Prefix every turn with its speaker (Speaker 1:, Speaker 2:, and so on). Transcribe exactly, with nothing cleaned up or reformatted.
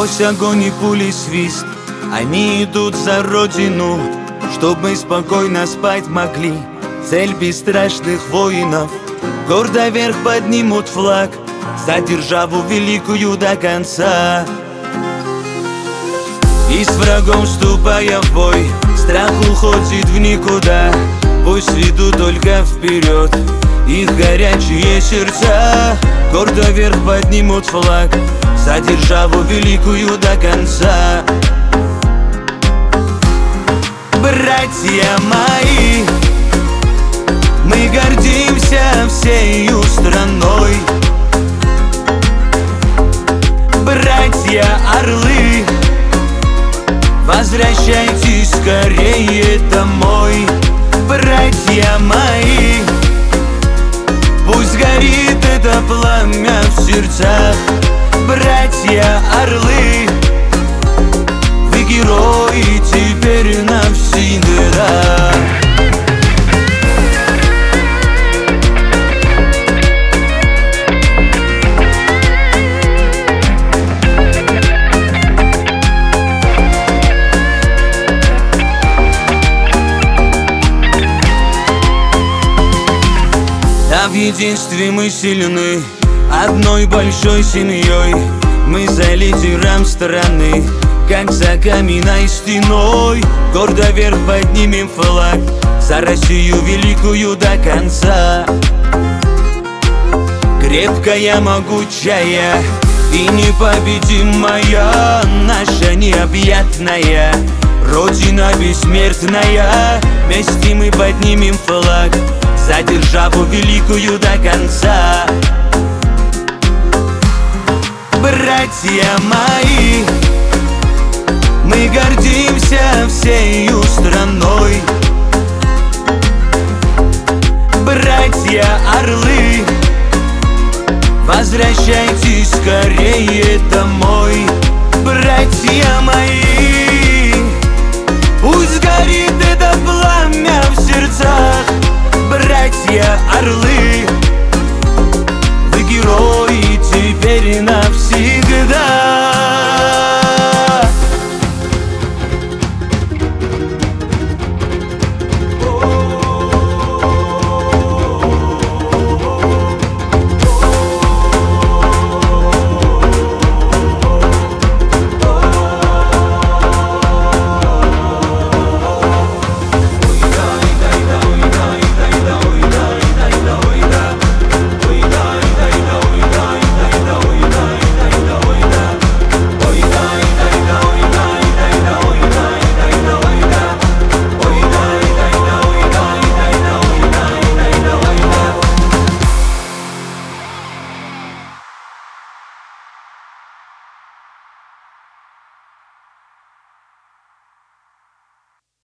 Speaker 1: Сквозь огонь и пули свист, они идут за родину, чтоб мы спокойно спать могли. Цель бесстрашных воинов, гордо вверх поднимут флаг за державу великую до конца. И с врагом вступая в бой, страх уходит в никуда. Пусть ведут только вперед их горячие сердца. Гордо вверх поднимут флаг за державу великую до конца. Братья мои, мы гордимся всею страной. Братья орлы, возвращайтесь скорее домой. Братья мои, пусть горит это пламя в сердцах. Братья орлы, вы герои теперь навсегда. А в единстве мы сильны, одной большой семьей. Мы за лидером страны, как за каменной стеной. Гордо вверх поднимем флаг за Россию великую до конца. Крепкая, могучая и непобедимая, наша необъятная Родина бессмертная. Вместе мы поднимем флаг за державу великую до конца. Братья мои, мы гордимся всею страной. Братья орлы, возвращайтесь скорее домой. Братья мои, пусть горит это пламя в сердцах.